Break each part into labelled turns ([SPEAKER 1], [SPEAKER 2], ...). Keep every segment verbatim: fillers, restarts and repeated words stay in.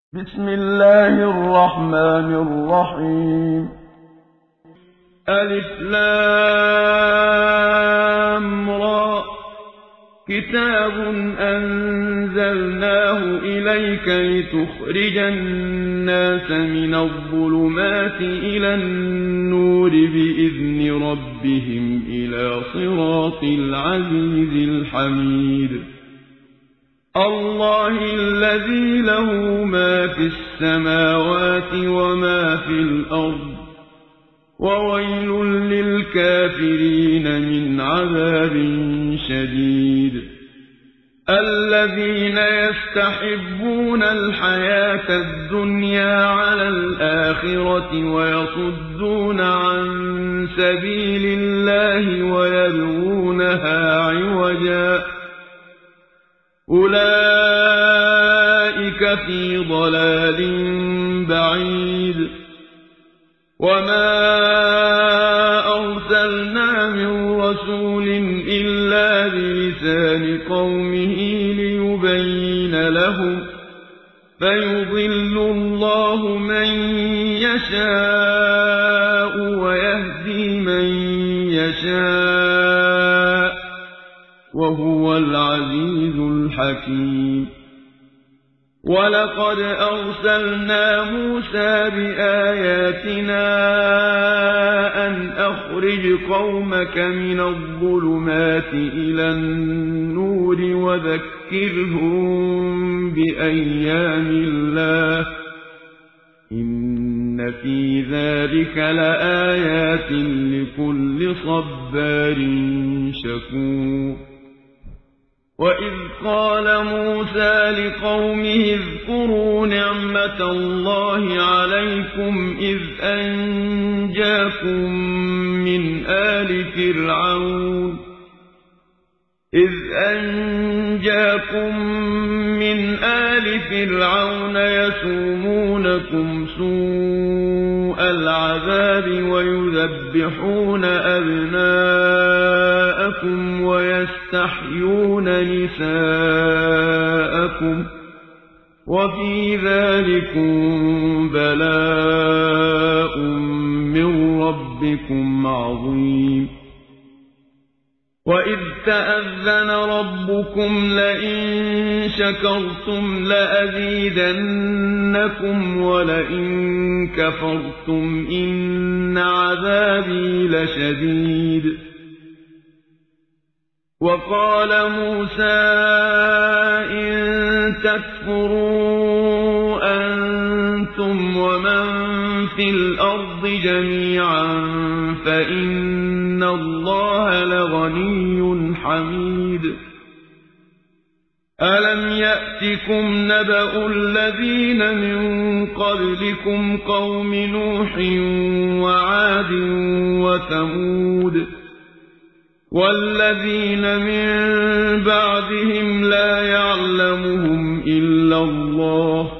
[SPEAKER 1] بسم الله الرحمن الرحيم ألف لام را كتاب أنزلناه إليك لتخرج الناس من الظلمات إلى النور بإذن ربهم إلى صراط العزيز الحميد الله الذي له ما في السماوات وما في الأرض وويل للكافرين من عذاب شديد الذين يستحبون الحياة الدنيا على الآخرة ويصدون عن سبيل الله ويبغونها عوجا أولئك في ضلال بعيد وما أرسلنا من رسول إلا بلسان قومه ليبين لهم فيضل الله من يشاء ويهدي من يشاء وهو العزيز الحكيم ولقد أرسلنا موسى بآياتنا أن أخرج قومك من الظلمات إلى النور وذكرهم بأيام الله إن في ذلك لآيات لكل صبار شكور وإذ قال موسى لقومه اذكروا نعمة الله عليكم إذ أنجاكم من آل فرعون إذ أنجاكم من آل فرعون يسومونكم سوء العذاب ويذبحون أبناءكم ويستحيون نساءكم وفي ذلكم بلاء من ربكم عظيم وإذ تأذن ربكم لئن شكرتم لأزيدنكم ولئن كفرتم إن عذابي لشديد وقال موسى إن تكفروا أنتم ومن في الأرض جميعا فإن الله لغني حميد ألم يأتكم نبأ الذين من قبلكم قوم نوح وعاد وثمود والذين من بعدهم لا يعلمهم إلا الله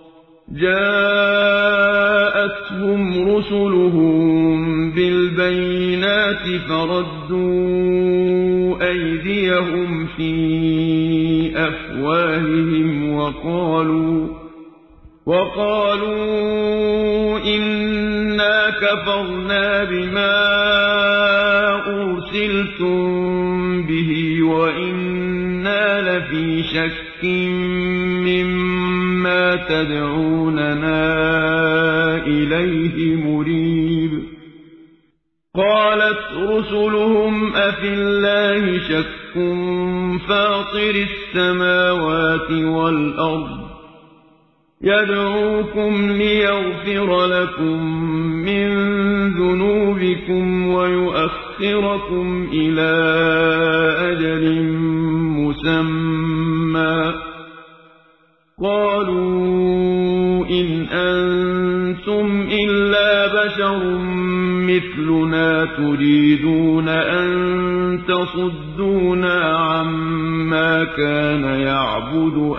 [SPEAKER 1] جاءتهم رسلهم بالبينات فردوا أيديهم في أفواههم وقالوا وقالوا إنا كفرنا بما أرسلتم به وإنا لفي شك مما تدعوننا إليه مريب قالت رسلهم أفي الله شك فاطر السماوات والأرض يدعوكم ليغفر لكم من ذنوبكم ويؤخركم إلى أجل مسمى قالوا إن أنتم إلا بشر مثلنا تريدون أن تصدونا عما كان يعبد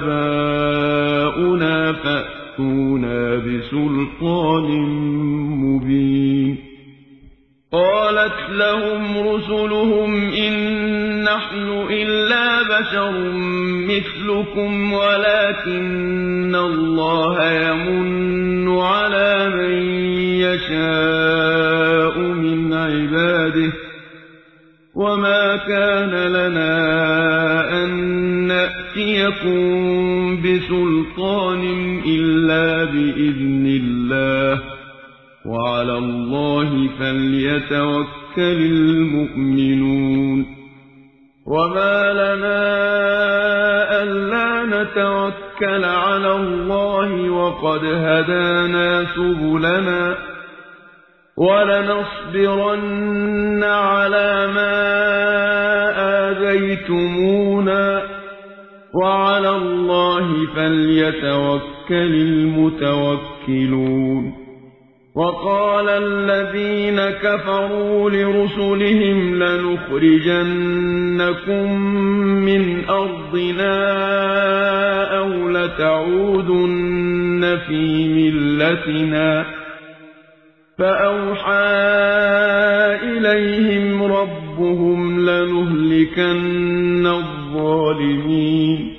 [SPEAKER 1] آباؤنا فأتونا بسلطان مبين قالت لهم رسلهم إن نحن إلا بشر مثلكم ولكن الله يمن على من يشاء من عباده وما كان لنا أن نأتيكم بسلطان إلا بإذن الله وعلى الله فليتوكل المؤمنون وما لنا ألا نتوكل على الله وقد هدانا سبلنا ولنصبرن على ما آذيتمونا وعلى الله فليتوكل المتوكلون وقال الذين كفروا لرسلهم لنخرجنكم من أرضنا أو لتعودن في ملتنا فأوحى إليهم ربهم لنهلكن الظالمين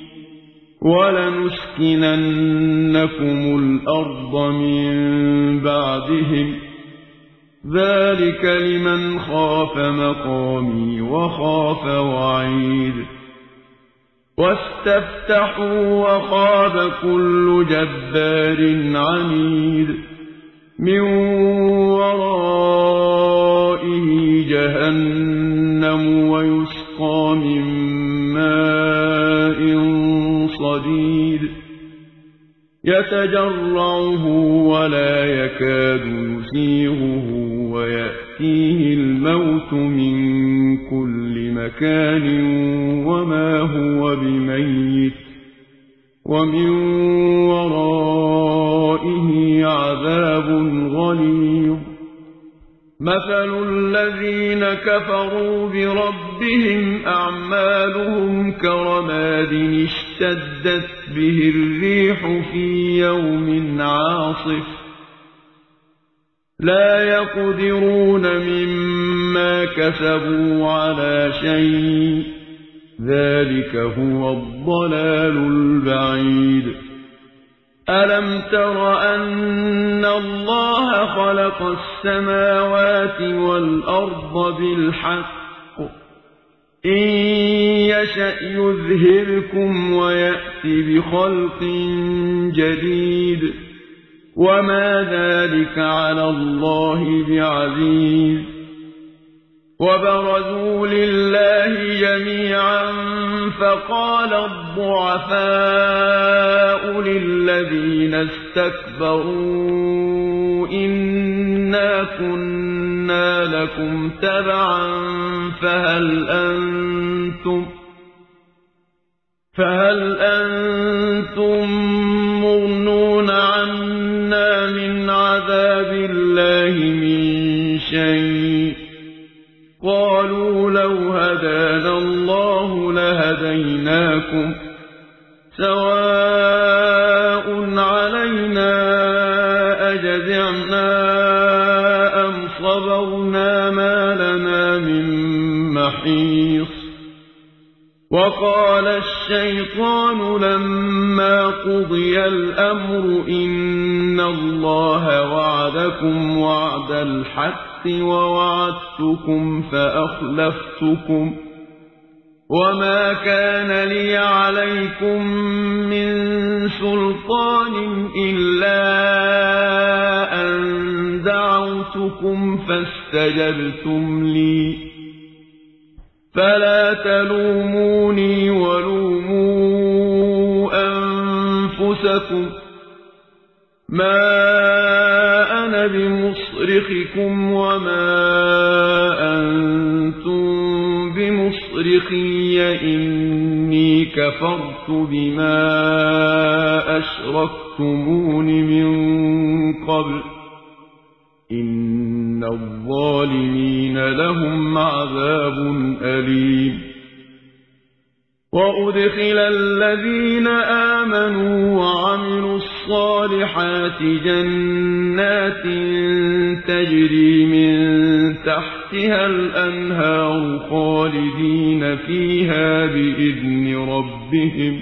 [SPEAKER 1] ولنسكننكم الأرض من بعدهم ذلك لمن خاف مقامي وخاف وعيد واستفتحوا وخاب كل جبار عنيد من ورائه جهنم ويسقى من ماء صديد يتجرعه ولا يكاد يسيغه ويأتيه الموت من كل مكان وما هو بميت ومن ورائه عذاب غليظ مثل الذين كفروا بربهم أعمالهم كرماد اشتدت به الريح في يوم عاصف لا يقدرون مما كسبوا على شيء ذلك هو الضلال البعيد ألم تر أن الله خلق السماوات والأرض بالحق إن يشأ يذهبكم ويأتي بخلق جديد وما ذلك على الله بعزيز وبرزوا لله جميعا فقال الضعفاء للذين استكبروا إنا كنا لكم تبعا فهل أنتم فهل أنتم مغنون عنا من عذاب الله من شيء قالوا لو هدانا الله لهديناكم سواء علينا أجزعنا أم صبرنا ما لنا من محيص وقال الشيطان لما قضي الأمر إن الله وعدكم وعد الحق ووعدتكم فأخلفتكم وما كان لي عليكم من سلطان إلا أن دعوتكم فاستجبتم لي فلا تلوموني ولوموا أنفسكم ما أنا بمصرخكم وما أنتم بمصرخي إني كفرت بما أشركتمون من قبل إن الظالمين لهم عذاب أليم وأدخل الذين آمنوا وعملوا الصالحات جنات تجري من تحت تحتها الأنهار خالدين فيها بإذن ربهم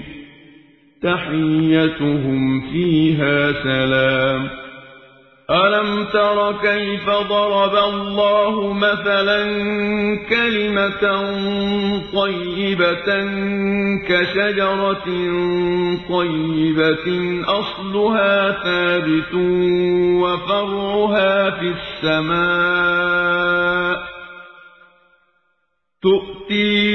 [SPEAKER 1] تحيتهم فيها سلام ألم تر كيف ضرب الله مثلا كلمة طيبة كشجرة طيبة أصلها ثابت وفرعها في السماء تؤتي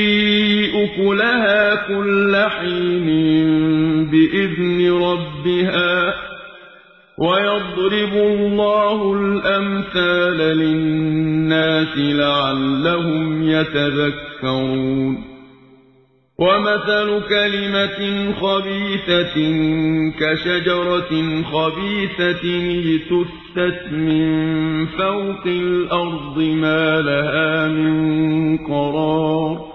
[SPEAKER 1] أكلها كل حين بإذن ربها ويضرب الله الأمثال للناس لعلهم يتذكرون ومثل كلمة خبيثة كشجرة خبيثة اجتثت من فوق الأرض ما لها من قرار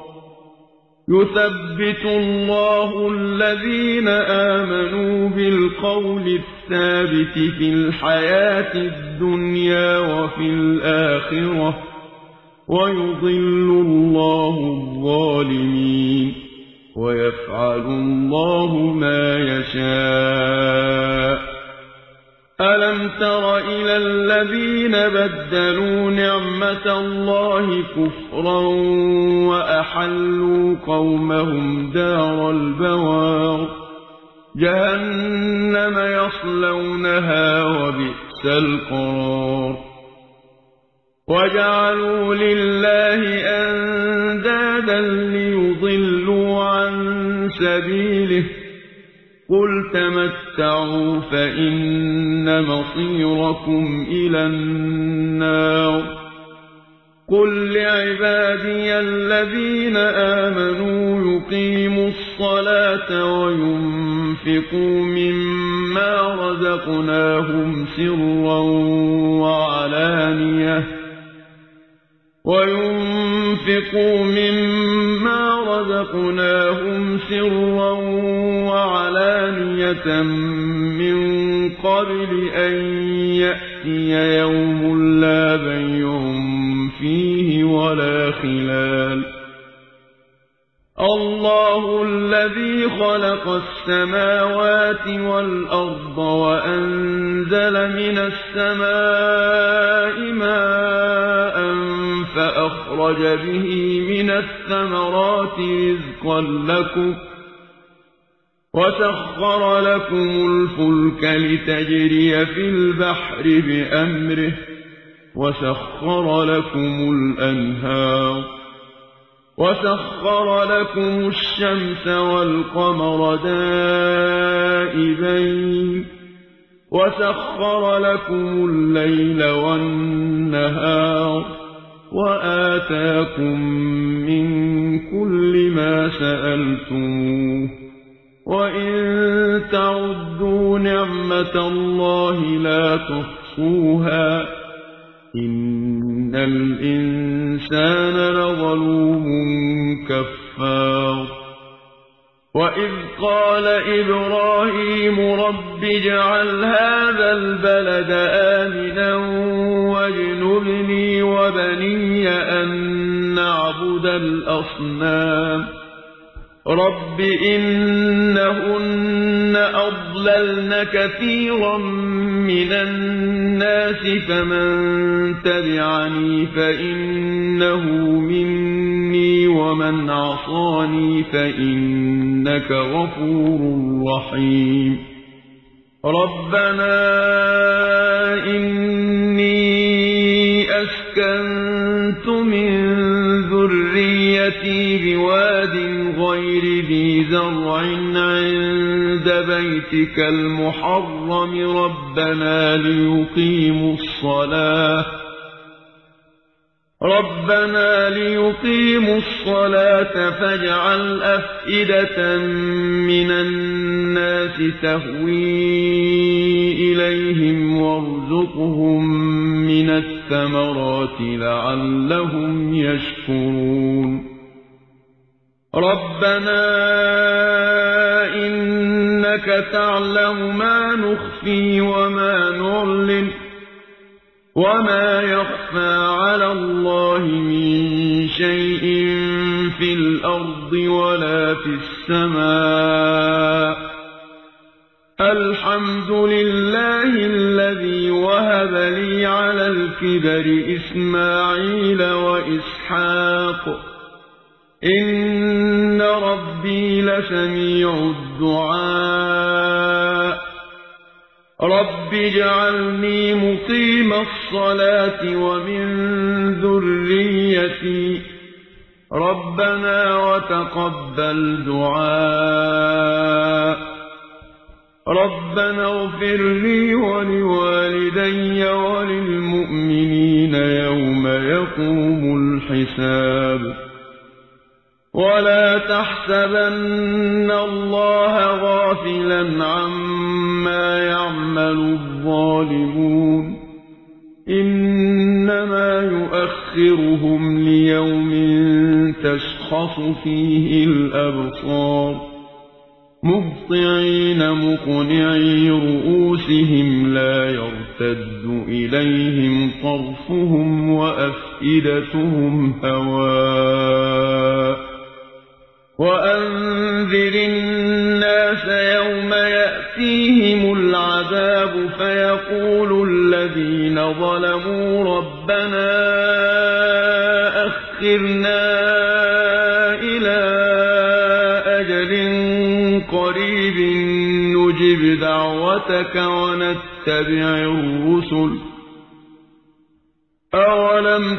[SPEAKER 1] يثبت الله الذين آمنوا بالقول الثابت في الحياة الدنيا وفي الآخرة ويضل الله الظالمين ويفعل الله ما يشاء ألم تر إلى الذين بدلوا نعمة الله كفرا وأحلوا قومهم دار البوار جهنم يصلونها وبئس القرار وجعلوا لله أندادا ليضلوا عن سبيله قل تمتعوا فإن مصيركم إلى النار قل لعبادي الذين آمنوا يقيموا الصلاة وينفقوا مما رزقناهم سرا وعلانية وينفقوا مما رزقناهم سرا وعلانية من قبل أن يأتي يوم لا بيع فيه ولا خلال الله الذي خلق السماوات والأرض وأنزل من السماء ماء فأخرج به من الثمرات رزقا لكم وسخر لكم الفلك لتجري في البحر بأمره وسخر لكم الأنهار وسخر لكم الشمس والقمر دائبين وسخر لكم الليل والنهار وآتاكم من كل ما سألتموه وإن تعدوا نعمة الله لا تحصوها إن الإنسان لظلوم كفار وإذ قال إبراهيم رب اجعل هذا البلد آمنا واجنبني وبني أن نعبد الأصنام رب إنهن أضللن كثيرا من الناس فمن تبعني فإنه مني ومن عصاني فإنك غفور رحيم ربنا إني أسكنت من ذريتي بواد غير ذي زرع عند بيتك المحرم ربنا ليقيموا الصلاة ربنا ليقيموا الصلاة فاجعل أفئدة من الناس تهوي إليهم وارزقهم من الثمرات لعلهم يشكرون ربنا إنك تعلم ما نخفي وما نعلن وما يخفى على الله من شيء في الأرض ولا في السماء الحمد لله الذي وهب لي على الكبر إسماعيل وإسحاق إن ربي لسميع الدعاء رب اجعلني مقيم الصلاة ومن ذريتي ربنا وتقبل دعاء ربنا اغفر لي ولوالدي وللمؤمنين يوم يقوم الحساب ولا تحسبن الله غافلا عما يعمل الظالمون إنما يؤخرهم ليوم تشخص فيه الأبصار مهطعين مقنعي رؤوسهم لا يرتد إليهم طرفهم وأفئدتهم هواء وأنذر الناس يوم يأتيهم العذاب فيقول الذين ظلموا ربنا أخرنا إلى أجل قريب نجب دعوتك ونتبع الرسل أولم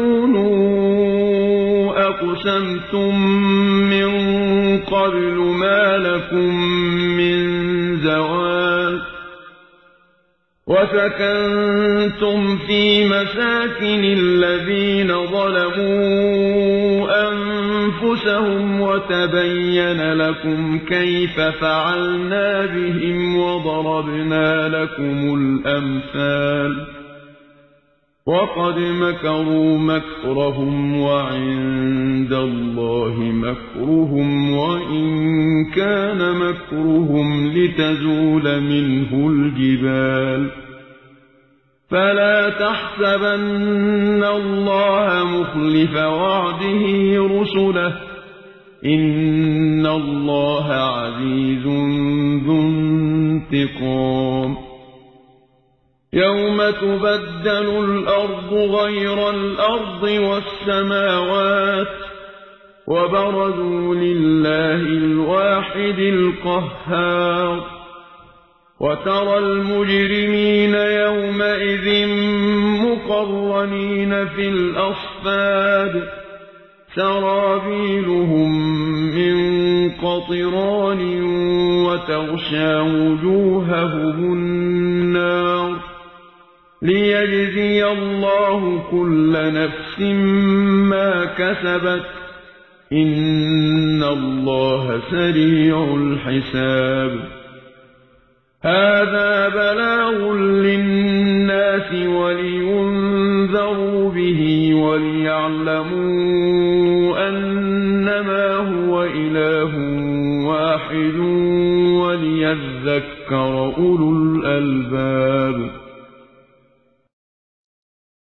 [SPEAKER 1] تكونوا أقسمتم من قبل ما لكم من زوال وسكنتم في مساكن الذين ظلموا أنفسهم وتبين لكم كيف فعلنا بهم وضربنا لكم الأمثال وقد مكروا مكرهم وعند الله مكرهم وإن كان مكرهم لتزول منه الجبال فلا تحسبن الله مخلف وعده رسله إن الله عزيز ذو انتقام يوم تبدل الأرض غير الأرض والسماوات وبرزوا لله الواحد القهار وترى المجرمين يومئذ مقرنين في الأصفاد سرابيلهم من قطران وتغشى وجوههم النار ليجزي الله كل نفس ما كسبت إن الله سريع الحساب هذا بلاغ للناس ولينذروا به وليعلموا أنما هو إله واحد وليذكر أولو الألباب